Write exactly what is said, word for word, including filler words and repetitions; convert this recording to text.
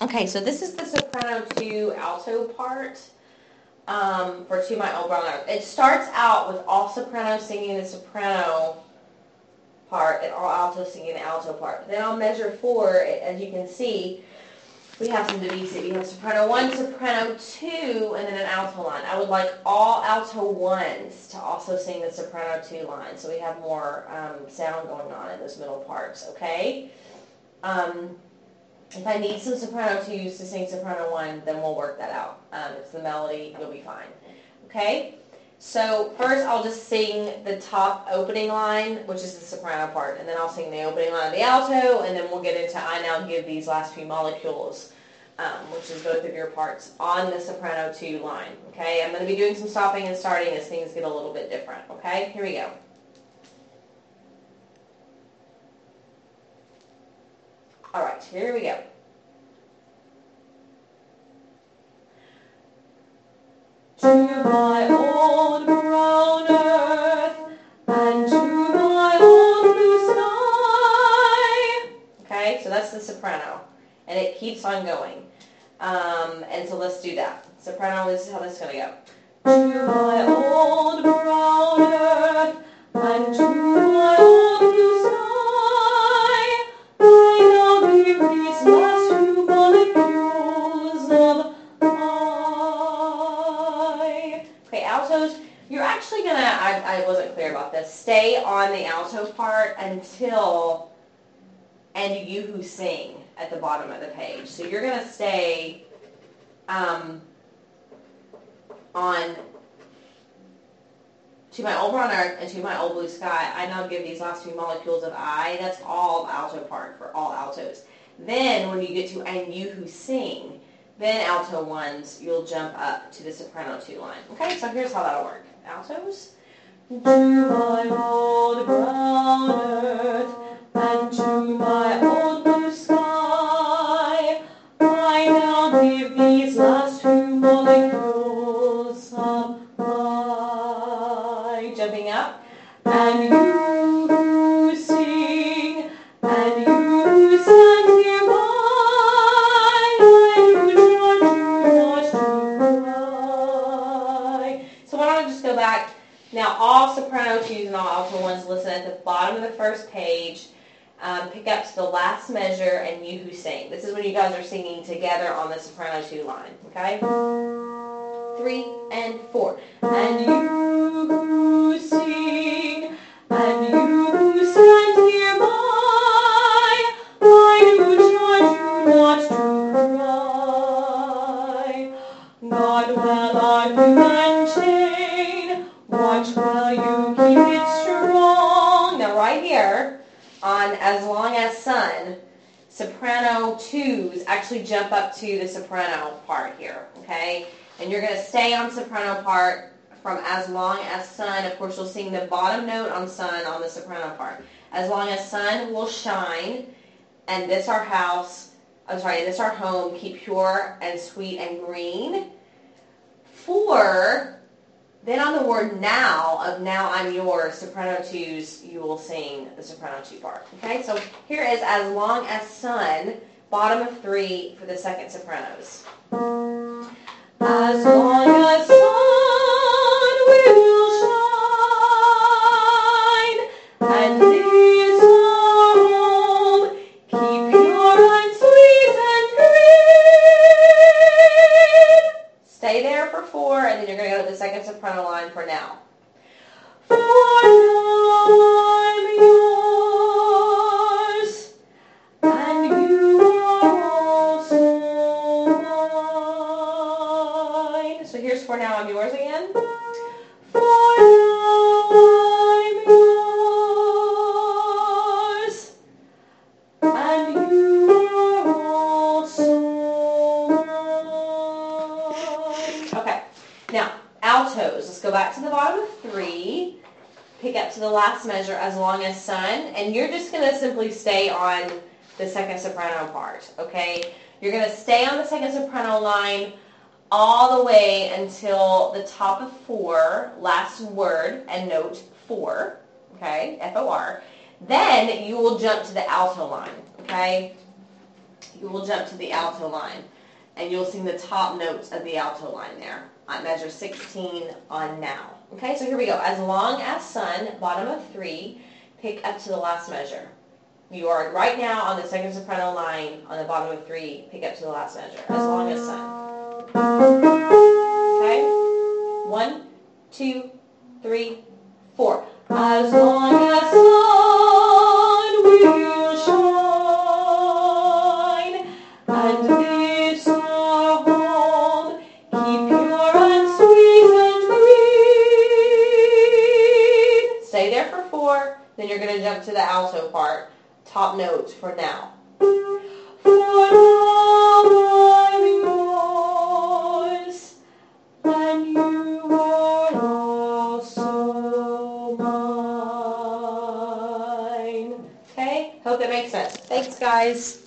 Okay, so this is the soprano to alto part um, for To My Old Brown Earth. It starts out with all sopranos singing the soprano part and all altos singing the alto part. Then on measure four, as you can see, we have some divisi. We have soprano one, soprano two, and then an alto line. I would like all alto ones to also sing the soprano two line, so we have more um, sound going on in those middle parts, okay? Um, if I need some soprano twos to sing soprano one, then we'll work that out. Um, it's the melody, you'll be fine, okay? So first I'll just sing the top opening line, which is the soprano part, and then I'll sing the opening line of the alto, and then we'll get into I Now Give These Last Few Molecules, um, which is both of your parts on the soprano two line, okay? I'm going to be doing some stopping and starting as things get a little bit different, okay? Here we go. All right, here we go. To my old brown earth and to my old blue sky. Okay, so that's the soprano, and it keeps on going. Um, and so let's do that. Soprano, this is how this is going to go. To my old brown earth and to my old blue sky, I now give these last few molecules of Okay, altos, you're actually going to, I wasn't clear about this, stay on the alto part until and you who sing at the bottom of the page. So you're going to stay um, on To My Old Brown Earth and To My Old Blue Sky. I now give these last few molecules of I. That's all alto part for all altos. Then when you get to And You Who Sing, then alto ones, you'll jump up to the soprano two line. Okay, so here's how that'll work. Altos. To my old brown earth and to my old blue sky, I now give these last few molecules of I. Jumping up. And you who sing, and you who stand nearby, So why don't I just go back. Now all soprano twos and all alto ones, listen at the bottom of the first page, um, pick up to the last measure, and you who sing. This is when you guys are singing together on the soprano two line, okay? Three and four. And you who sing, and you who stand nearby, I do charge you not to cry. God will augmentain, watch while you keep it strong. Now right here, on As Long As Sun, soprano twos actually jump up to the soprano part here, okay? And you're going to stay on soprano part from As Long As Sun. Of course, you'll sing the bottom note on Sun on the soprano part. As long as sun will shine, and this our house, I'm sorry, this our home, keep pure and sweet and green. Four, then on the word now, of now I'm yours, soprano twos, you will sing the soprano two part. Okay, so here is As Long As Sun, bottom of three for the second sopranos. As long as sun will shine, and this our home keep pure and sweet and green. Stay there for four, and then you're going to go to the second soprano line for now. For now I'm yours, and you are also mine. So here's For Now I'm Yours again. For now I'm yours, and you are also mine. Okay, now altos. Let's go back to the bottom of three. Pick up to the last measure, As Long As Sun, and you're just going to simply stay on the second soprano part, okay? You're going to stay on the second soprano line all the way until the top of four, last word and note four, okay, F O R. Then you will jump to the alto line, okay? you will jump to the alto line, and you'll sing the top notes of the alto line there on measure sixteen on now. Okay, so here we go. As long as sun, bottom of three, pick up to the last measure. You are right now on the second soprano line on the bottom of three, pick up to the last measure. As long as sun. Okay? One, two, three, four. As long as sun will shine, and this our home, keep pure and sweet and green. Stay there for four, then you're going to jump to the alto part. Top notes for now. For now I'm yours, and you are also mine. Okay? Hope that makes sense. Thanks, guys.